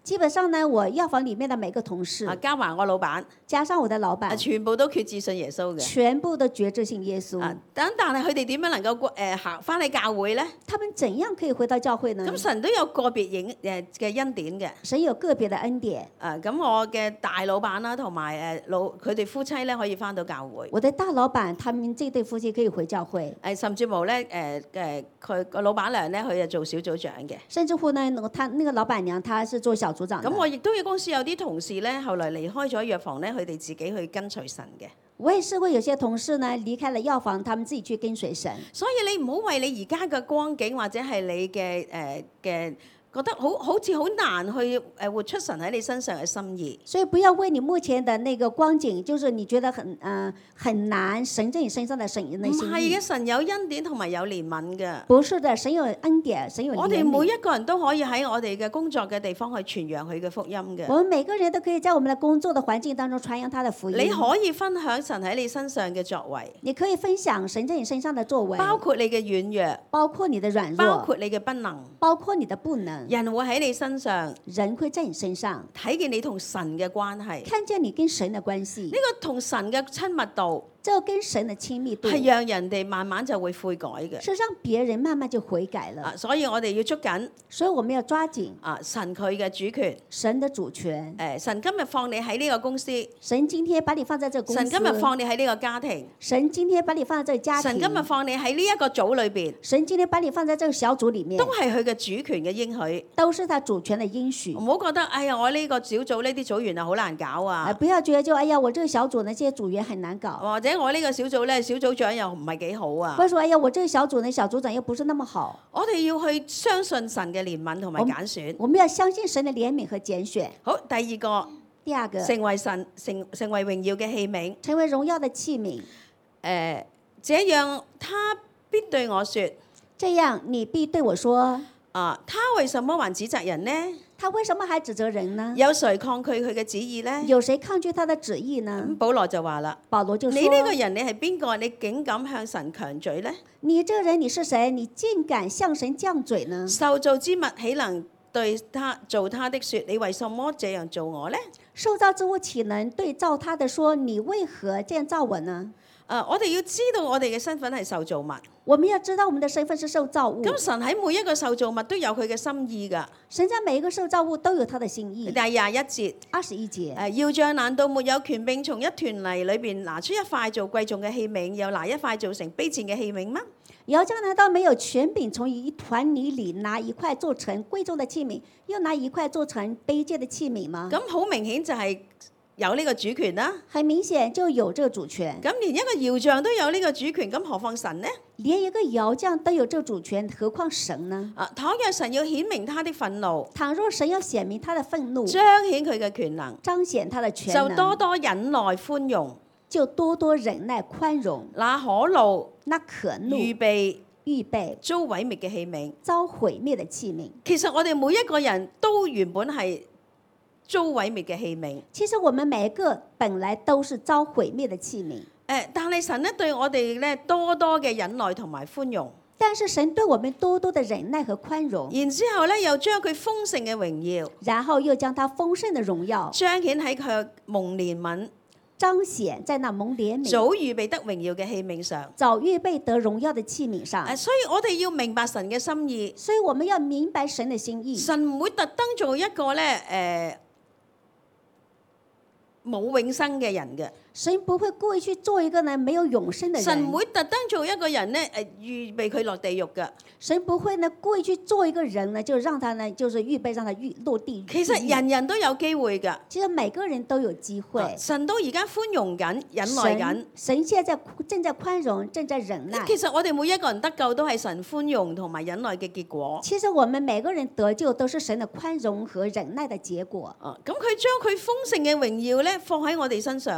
基本上呢，我藥房裡面的每個同事， 加埋我老闆， 加上我的老闆， 全部都決志信耶穌嘅。 全部都決志信耶穌。 但係佢哋點樣能夠行翻去教會咧？ 他們怎樣可以回到教會呢？ 咁神都有個別嘅恩典嘅。 神有個別的恩典。 咁我嘅大老闆啦，同埋佢哋夫妻咧可以翻到教會。 我的大老闆，他們這對夫妻可以回教會。 甚至乎咧佢個老闆娘咧，佢就做小組長嘅。 甚至乎呢，他那個老闆娘，她是做小組長的。 咁我亦都有公司有啲同事咧，後來離開咗藥房咧，佢哋自己去跟隨神嘅。 我也試過有些同事呢離開了藥房，他們自己去跟隨神。 所以你唔好為你而家嘅光景或者係你嘅覺得好似好難去活出神喺你身上嘅心意。 所以不要為你目前的那個光景，就是你覺得很難，神在你身上的神的心意。 唔係嘅，神有恩典同埋有憐憫嘅。 不是的，神有恩典，神有憐憫。 我哋每一個人都可以喺我哋嘅工作嘅地方去傳揚佢嘅福音嘅。 我們每個人都可以在我們的工作的環境當中傳揚他的福音。 你可以分享神喺你身上嘅作為。 你可以分享神在你身上的作為。 包括你嘅軟弱， 包括你的軟弱， 包括你嘅不能， 包括你的不能。 人會喺你身上， 人會在你身上睇見你同神嘅關係， 看見你跟神的關係。 呢個同神嘅親密度， 這跟神的親密度係讓人哋慢慢就會悔改嘅， 是讓別人慢慢就悔改了。 所以我哋要捉緊， 所以我們要抓緊神佢嘅主權， 神的主權。 神今日放你喺呢個公司， 神今天把你放在這個公司， 神今日放你喺呢個家庭， 神今天把你放在這個家庭， 神今日放你喺呢一個組裏邊， 神今天把你放在這個小組裡面， 都係佢嘅主權嘅應許， 都是他主權的應許。 唔好覺得哎呀，我呢個小組呢啲組員啊好難搞啊， 不要覺得就哎呀，我這個小組呢，這些組員很難搞， 或者我呢個小組咧，小組長又唔係幾好啊， 或者說哎呀，我這個小組呢，小組長又不是那麼好。 我哋要去相信神嘅憐憫同埋揀選， 我們要相信神的憐憫和揀選。 好，第二個，成為榮耀嘅器皿， 成為榮耀的器皿。 這樣他必對我說， 這樣你必對我說， 他為什麼還指責人呢？ 他為什麼還指責人呢？ 有誰抗拒佢嘅旨意呢？ 有誰抗拒他的旨意呢？ 保羅就話啦， 保羅就說， 你呢個人你係邊個？你竟敢向神強嘴呢？ 你這個人你是誰？你竟敢向神犟嘴呢？ 受造之物豈能對他造他的說，你為什麼這樣做我呢？ 受造之物豈能對造他的說，你為何這樣造我呢？ 我哋要知道我哋嘅身份係受造物。 我們要知道我們的身份是受造物。 咁神喺每一個受造物都有佢嘅心意㗎。 神在每一個受造物都有他的心意。 第21節 ，21節。 窯匠難道沒有權柄從一團泥裏邊拿出一塊做貴重嘅器皿，又拿一塊做成卑賤嘅器皿嗎？ 窯匠難道沒有權柄從一團泥裏拿一塊做成貴重的器皿，又拿一塊做成卑賤的器皿嗎？ 咁好明顯就係有呢個主權啦。 很明顯就有這個主權。 咁連一個窯匠都有呢個主權，咁何況神呢？ 連一個窯匠都有這個主權，何況神呢？ 倘若神要顯明他的憤怒， 倘若神要顯明他的憤怒， 彰顯佢嘅權能， 彰顯他的權能， 就多多忍耐寬容， 就多多忍耐寬容。 那可怒， 那可怒， 預備遭毀滅嘅器皿， 遭毀滅的器皿。 其實我哋每一個人都原本係遭毀滅嘅器皿。 其實我們每一個本來都是遭毀滅的器皿。 但係神咧對我哋咧多多嘅忍耐同埋寬容。 但是神對我們多多的忍耐和寬容。 然之後咧又將佢豐盛嘅榮耀， 然後又將他豐盛的榮耀彰顯喺佢蒙憐憫， 彰顯在那蒙憐憫早預備得榮耀嘅器皿上， 早預備得榮耀的器皿上。 所以我哋要明白神嘅心意。 所以我們要明白神的心意。 神唔會特登做一個咧冇永生嘅人嘅。 神不會故意去做一個呢沒有永生的人。 神唔會特登做一個人呢預備佢落地獄嘅。 神不會呢故意去做一個人呢，就讓他呢就是預備讓他落地獄。 其實人人都有機會㗎。 其實每個人都有機會。 神都而家寬容緊、忍耐緊。 神現在正在寬容，正在忍耐。 其實我哋每一個人得救都係神寬容同埋忍耐嘅結果。 其實我們每個人得救都是神的寬容和忍耐的結果。 咁佢將佢豐盛嘅榮耀咧放喺我哋身上喎。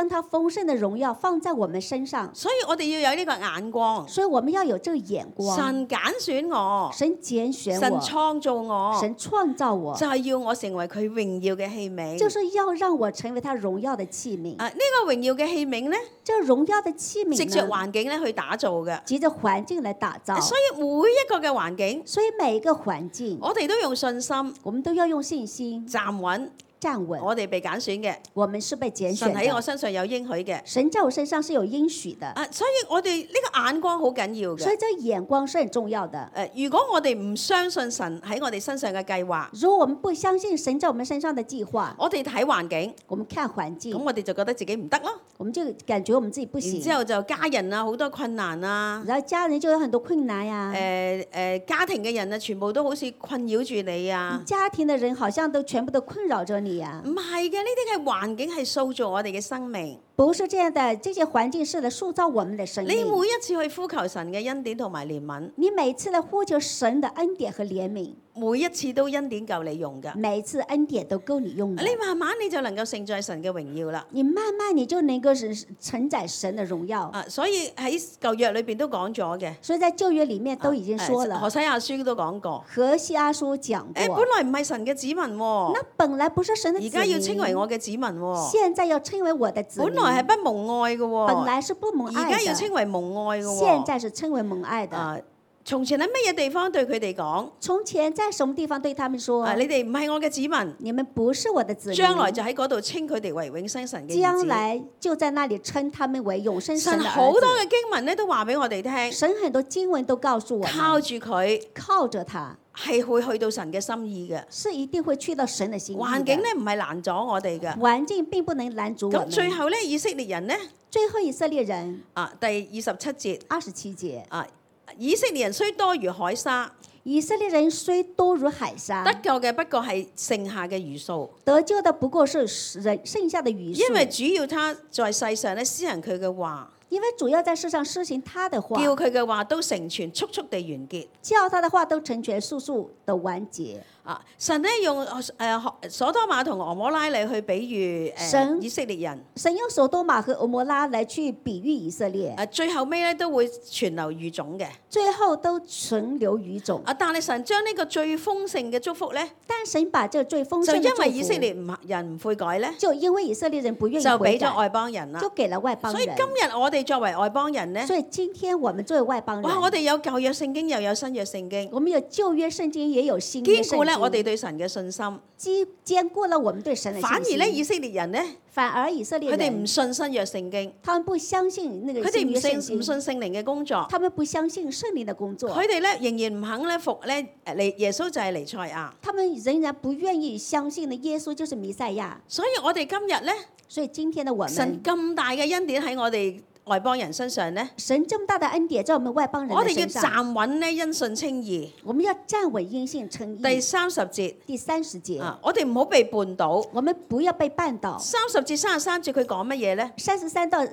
將他豐盛的榮耀放在我們身上， 所以我哋要有呢個眼光。 所以我們要有這個眼光。 神揀選我， 神揀選神我， 創造我， 神創造我， 就係要我成為佢榮耀嘅器皿。 就是要讓我成為他榮耀的器皿。 呢個榮耀嘅器皿咧， 這榮耀的器皿藉着呢， 環境咧去打造嘅。 藉着環境來打造。 所以每一個嘅環境， 所以每一個環境， 我哋都用信心我們都要用信心站穩。 站穩。 我哋被揀選嘅， 我們是被揀神喺我選的， 身上有應許嘅。 神在我身上是有應許的， 所以我哋呢個眼光好緊要嘅。 所以這眼光是很重要的。 如果我哋唔相信神喺我哋身上嘅計劃， 如果我們不相信神在我們身上的計劃， 我哋睇環境， 我們看環咁境， 我哋就覺得自己唔得咯。 我們就感覺我們自己不行。 然之後就家人啊，好多困難啊。 然後家人就有很多困難呀。 家庭嘅人啊，全部都好似困擾住你啊。 家庭的人好像都全部都困擾着你呀。 唔係嘅，呢啲嘅環境係塑造我哋嘅生命。 不是這樣的，這些環境是來塑造我們的生命。 你每一次去呼求神嘅恩典同埋憐憫， 你每次來呼求神的恩典和憐憫， 每一次都恩典夠你用㗎。 每一次恩典都夠你用的。 你慢慢你就能夠承載神嘅榮耀啦。 你慢慢你就能夠承載神的榮耀。 所以喺舊約裏邊都講咗嘅。 所以在舊約裡面都已經說了。 何西阿書都講過。 何西阿書講過。 本來唔係神嘅子民喎。 那本來不是神的子民。 而家要稱為我嘅子民喎。 現在要稱為我的子民。 本來係不蒙愛嘅喎。 本來是不蒙愛的。 而家要稱為蒙愛嘅喎。 現在是稱為蒙愛的。 從前喺乜嘢地方對佢哋講？ 從前在什麼地方對他們說？ 你哋唔係我嘅子民， 你們不是我的子民。 將來就喺嗰度稱佢哋為永生神嘅兒子。 將來就在那裡稱他們為永生神的兒子。 神好多嘅經文咧都話俾我哋聽。 神很多經文都告訴我們， 靠住佢， 靠着他係會去到神嘅心意嘅。 是一定會去到神嘅心意的。 環境咧唔係攔阻我哋嘅。 環境並不能攔阻我們。 咁最後咧，以色列人呢？ 最後以色列人第27節。 27節。 以色列人雖多如海沙， 以色列人雖多如海沙， 得救嘅不過係剩下嘅餘數， 得救的不過是剩下的餘數。 因為主要他在世上咧施行佢嘅話， 因為主要在世上施行他的話， 叫佢嘅話都成全，速速地完結， 叫他的話都成全，速速的完結。 神咧用所多瑪同俄摩拉嚟去比喻以色列人。 神用所多瑪和俄摩拉嚟去比喻以色列。 最後尾咧都會存留餘種嘅。 最後都存留餘種。 但係神將呢個最豐盛嘅祝福咧， 但神把這個最豐盛嘅祝福， 就因為以色列人唔悔改咧， 就因為以色列人不願意就悔改， 俾咗外邦人啦， 就給了外邦人。 所以今日我哋作為外邦人咧， 所以今天我們作為外邦人， 哇！我哋有舊約聖經又有新約聖經， 我們有舊約聖經也有新約聖經， 堅固咧我哋對神嘅信心， 堅固了我們對神嘅信心。 反而咧以色列人咧， 反而以色列人佢哋唔信新約聖經， 他們不相信那個新約聖經， 唔信聖靈嘅工作， 他們不相信聖靈的工作， 佢哋咧仍然唔肯咧服咧耶穌就係彌賽亞， 他們仍然不願意相信呢耶穌就是彌賽亞。 所以我哋今日咧， 所以今天的我們， 神咁大嘅恩典喺我哋外邦人身上咧， 神這麼大的恩典在我們外邦人的身上， 我哋要站穩咧因信稱義， 我們要站穩因信稱義。 第30節， 第30節， 我哋唔好被絆倒， 我們不要被絆倒。 30至33節佢講乜嘢咧 ？30到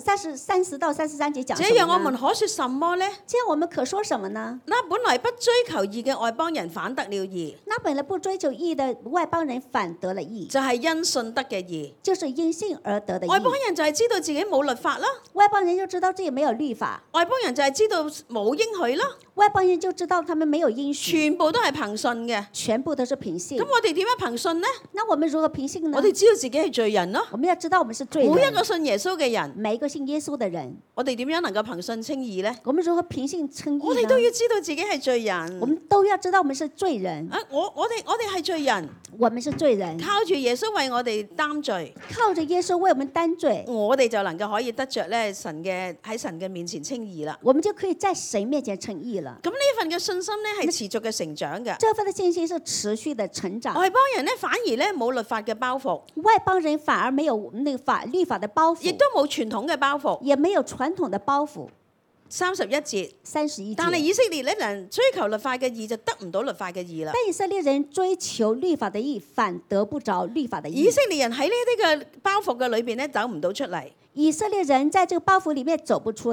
33節講什麼呢？ 這樣我們可說什麼咧？ 這樣我們可說什麼呢？ 那本來不追求義嘅外邦人反得了義， 那本來不追求義的外邦人反得了義， 就係因信得嘅義， 就是因信而得的義。 外邦人就係知道自己冇律法啦， 外邦人就知道自己沒有律法， 外邦人就係知道冇應許啦， 外邦人就知道他們沒有應許， 全部都係憑信嘅， 全部都是憑信。 咁我哋點樣憑信呢？ 那我們如何憑信呢？ 我哋知道自己係罪人咯， 我們要知道我們是罪人。 每一個信耶穌嘅人， 每一個信耶穌的人， 我哋點樣能夠憑信稱義呢？ 我們如何憑信稱義呢？ 我哋都要知道自己係罪人， 我們都要知道我們是罪人。 我哋係罪人， 我們是罪人， 靠住耶穌為我哋擔罪， 靠着耶穌為我們擔罪， 我哋就能夠可以得着咧喺神嘅面前稱義啦。 我們就可以在神面前稱義了。 咁呢份嘅信心咧係持續嘅成長嘅。 這份的信心是持續的成長。 外邦人咧反而咧冇律法嘅包袱， 外邦人反而沒有那個律法的包袱， 亦都冇傳統嘅包袱， 也沒有傳統的包袱。 31節，但係以色列人追求律法嘅義就得唔到律法嘅義啦。 但以色列人追求律法的義，反得不着律法的義。 以色列人喺呢啲嘅包袱嘅裏邊咧走唔到出嚟。 以色列人在這個包袱裡面走不出來。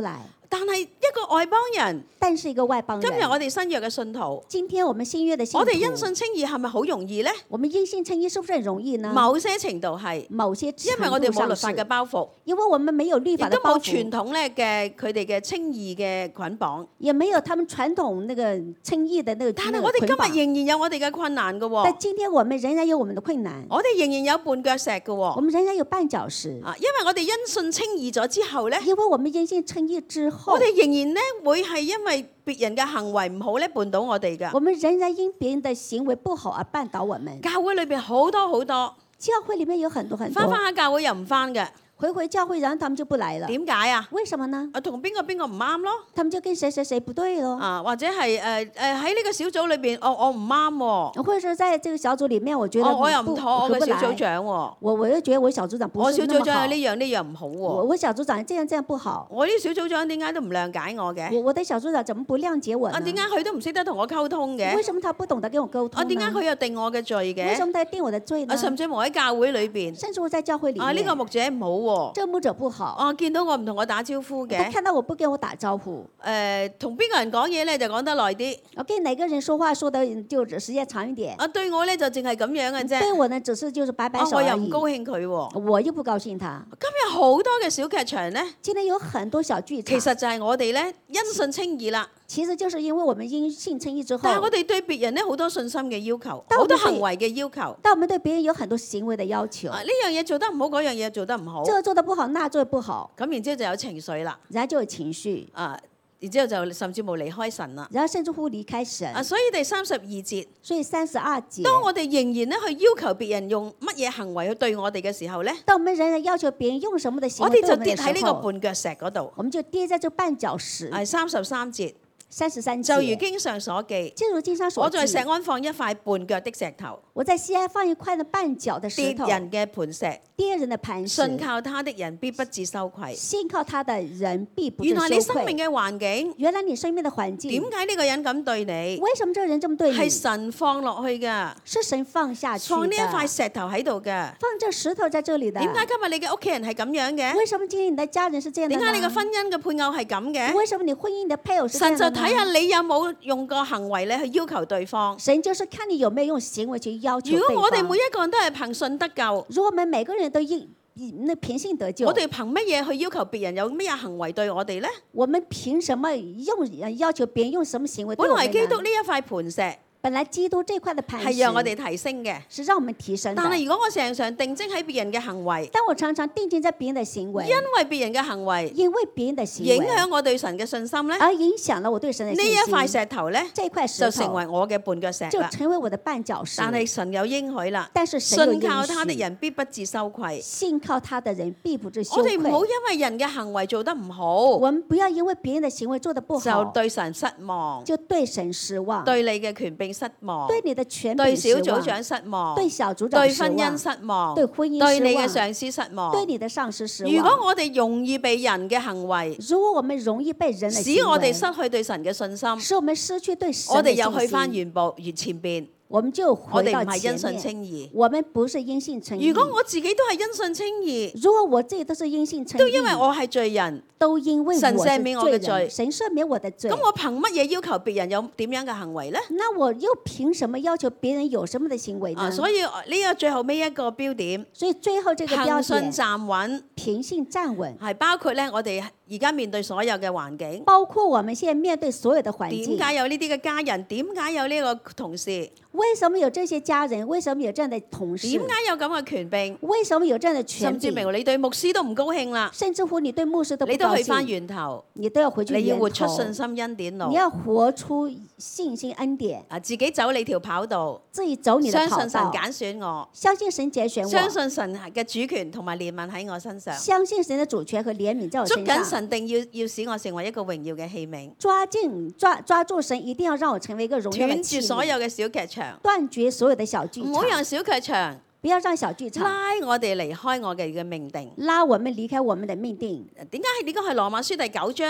但係一個外邦人， 但是一個外邦今日人， 我哋新約嘅信徒， 今天我們新約的信徒， 我哋因信稱義係咪好容易呢？ 我們因信稱義是不是很容易呢？ 某些程度係， 某些程因為我哋冇律法嘅度上是， 包袱， 因為我們沒有律亦法的包都冇傳袱， 統咧嘅佢哋嘅稱義嘅捆綁。 也沒有他們傳統那個稱義的那個但係我哋今日仍然有我哋嘅困難嘅喎， 但今天我們仍然有我們的困難， 我哋仍然有絆腳石嘅喎。 我們仍然有絆腳石， 啊，因為我哋因信稱義咗之後咧， 因為我們因信稱義之後我，哋仍然咧會係因為別人嘅行為唔好咧絆倒我哋㗎。 我們仍然因別人的行為不好而絆倒我們。 教會裏邊好多， 教會裡面有很多很返多， 下教會又唔返嘅， 回教會，然後他們就不來了。 點解啊？ 為什麼呢？ 啊，同邊個唔啱咯？ 他們就跟誰不對咯。 啊，或者係喺呢個小組裏邊，我唔啱喎， 或者說在這個小組裡面，我覺得我又唔妥我嘅小組合不來。 長喎， 我又覺得我小組長不我小是那麼好組長有。呢樣唔好喎， 我小組長這樣不好。 我啲小組長點解都唔諒解我嘅？ 我的小組長怎麼不諒解我呢？ 啊，點解佢都唔識得同我溝通嘅為？什麼他不懂得跟我溝通啊， 呢？ 點解佢又定我嘅罪為什嘅？ 麼他定我的罪呢啊，？甚至乎喺教會裏邊， 甚至我在教會裡面， 啊呢個牧者唔好喎， 這個牧者不好， 啊見到我唔同我打招呼他嘅， 看到我不跟我打招呼， 同邊個人講嘢咧就講得耐啲， 我跟哪個人說話說的就時間長一點。 啊對我咧就淨係咁樣嘅啫， 對我呢，只是就是擺擺啊手而已。 我又唔高興佢喎。 我又不高興他。 今日好多嘅小劇場咧， 今天有很多小劇場， 其實就係我哋咧因信稱義啦， 其實就是因為我們因信稱義之後， 但係我哋對別人咧好多信心嘅要求， 但我哋好多行為嘅要求。 但我們對別人有很多行為的要求， 啊呢樣嘢做得唔好，嗰樣嘢做得唔好， 這個做得不好，那做得不好， 咁然之後就有情緒啦。 然後就有情緒， 啊，然之後就甚至冇離開神啦。 然後甚至乎離開神。 啊，所以第32節， 所以32節， 當我哋仍然咧去要求別人用乜嘢行為去對我哋嘅時候咧， 當我們仍然要求別人用什麼的行我哋就為對我們跌喺呢個的時候， 絆腳石嗰度。 我們就跌在這絆腳石。 係33節， 33 就如節， 經上所記， 正如經上所我在記， 錫安放一塊絆腳的石頭， 我在西安放一塊的絆腳的石頭， 跌人嘅磐石， 跌人的磐石， 信靠他的人必不致羞愧。 信靠他的人必不致原來你羞愧。 生命嘅環境， 原來你生命的環境， 點解呢個人咁對你？ 為什麼這個人這麼對你？ 係神放落去㗎， 是神放下去的， 放呢一塊石頭喺度㗎。 放這石頭在這裡的。 點解今日你嘅屋企人係咁樣嘅？ 為什麼今天你的家人是這樣的呢？ 點解你嘅婚姻嘅配偶係咁嘅？ 為什麼你婚姻的配偶是這樣的呢？ 神就睇下你有冇用個行為咧去要求對方。 神就是看你有沒有用行為去要求對方。 如果我哋每一個人都係憑信得救， 如果我們每個人都那憑信得救， 我哋憑乜嘢去要求別人有咩行為對我哋呢？ 我們憑什麼要求別人用什麼行為對我們呢？ 本來基督呢一塊磐石本來基督這塊的磐石係讓我哋提升嘅， 是讓我們提升的。 但係如果我常常定睛喺別人嘅行為， 但我常常定睛在別人的行為， 因為別人嘅行為因為別人的行為影響我對神嘅信心呢， 而影響了我對神的呢信心。 一塊石頭呢， 這塊石就頭成為我嘅絆腳石就啦。 成為我的絆腳石。 但係神有應許啦， 但是神有應許信靠他的人必不致羞愧。 信靠他的人必不致羞愧。 我哋唔好因為人嘅行為做得唔好， 我們不要因為別人的行為做得不就好， 對神失望， 就對神失望， 對你嘅權柄失望， 對你的權對柄失望， 小組長失望， 對小組長對失望， 婚姻失望， 對婚姻對你失望， 嘅上司失望。 對你的上司失望。 如果我哋容易被人嘅行為如果我們容易被人的行為使我哋失去對神嘅信心， 使我們失去對神我哋的信心， 又去翻原前邊， 我們就我回到哋唔係因前信稱面。 義。 我們不是因信稱義。 如果我自己都係因信稱義， 如果我自己都是因信稱義， 都因為我係罪人， 都因為我神是赦免我嘅罪罪人，神赦免我的罪。 咁我憑乜嘢要求別人有點樣嘅行為呢？ 那我又憑什麼要求別人有什麼的行為呢？ 所以呢個最後尾一個標點， 所以最後這個標憑信點， 站穩， 憑信站穩， 係包括咧我哋而家面對所有嘅環境。 包括我們現在面對所有的環境。 點解有呢啲嘅家人？點解有呢個同事？ 為什麼有這些家人？為什麼有這樣的同事？ 點解有咁嘅權柄？ 為什麼有這樣的權甚至柄？ 乎你對牧師都唔高興啦， 甚至乎你對牧師都不高你都去翻興， 源頭， 你都要回去你要源活出頭信心恩典路你，要活出信心恩典， 啊，自己走你條跑道， 自己走你的相跑道， 信神揀選我， 相信神揀選我， 相信神嘅主權同埋憐憫喺我身上， 相信神的主權和憐憫在我捉緊身上， 神定要使我成為一個榮耀嘅器皿， 抓住神，一定要讓我成為一個榮耀的斷器皿， 絕所有嘅小劇場， 斷絕所有的小劇場， 唔好讓小劇場不要讓小劇場拉我哋離開我哋嘅命定。 拉我們離開我們的命定。 點解呢個係羅馬書第9章呢？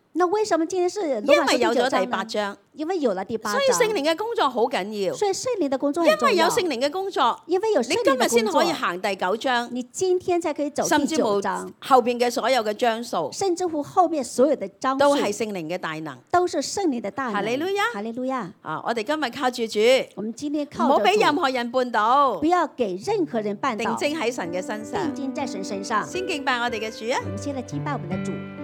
那為什麼今天是因羅馬書為有咗第第九章呢？ 八章， 因為有了第八所章， 以聖靈嘅工作好緊要。 所以聖靈的工作因很重要。 為有聖靈嘅工作， 因為有你今聖靈的工日先可以作， 行第九章， 你今天才可以走第甚至乎九章， 後邊嘅所有嘅章數甚至乎後面所有的章數都係聖靈嘅大能。 都是聖靈的大能。 哈利路亞哈利路亞！ 啊！我哋今日靠住主， 我們今天唔好俾靠着主任何人絆倒不，要給任何人絆定倒， 睛喺神嘅身上定。睛在神身上。 先敬拜我哋嘅主啊！ 我們現在敬拜我們的主。